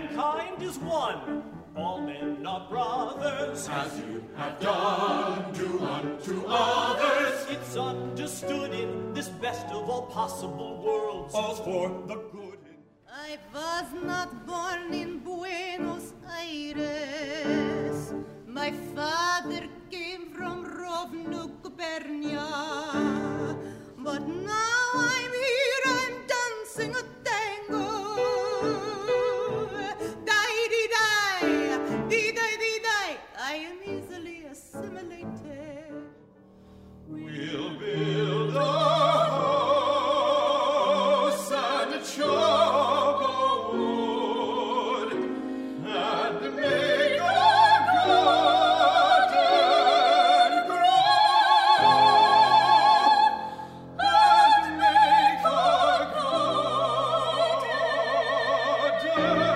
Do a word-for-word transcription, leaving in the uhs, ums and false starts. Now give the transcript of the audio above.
mankind is one. All men are brothers, as you have done to unto others. It's understood in this best of all possible worlds, all's for the good. I was not born in Buenos Aires. My father came from Rovno, Gubernia. But now I'm here, I'm dancing a tango. I am easily assimilated. We'll build a house and chop a wood and make a garden grow and make a garden